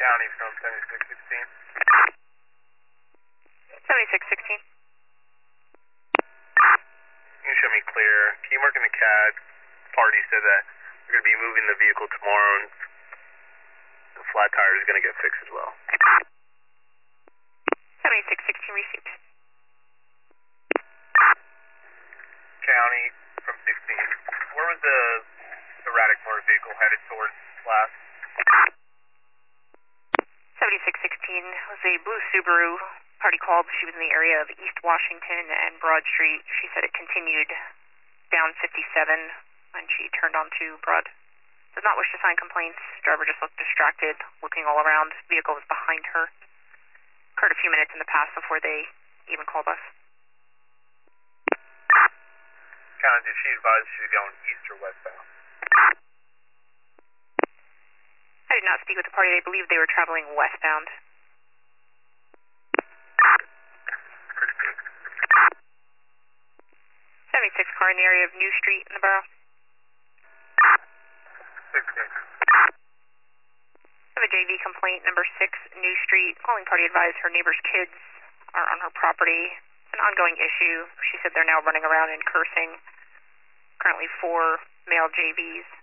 County from 7616. 7616. You can show me clear. Can you mark in the CAD? Party said that we're going to be moving the vehicle tomorrow and the flat tire is going to get fixed as well. 7616 received. County from 16. Where was the erratic motor vehicle headed towards last? 7616 was a blue Subaru. Party called. She was in the area of East Washington and Broad Street. She said it continued down 57 when she turned onto Broad. Does not wish to sign complaints. Driver just looked distracted, looking all around. Vehicle was behind her. Occurred a few minutes in the past before they even called us. County, did she advise she was going east or westbound? I did not speak with the party. They believed they were traveling westbound. 76 car in the area of New Street in the borough. 16. I have a JV complaint, number 6, New Street. Calling party advised her neighbor's kids are on her property. It's an ongoing issue. She said they're now running around and cursing. Currently 4 male JVs.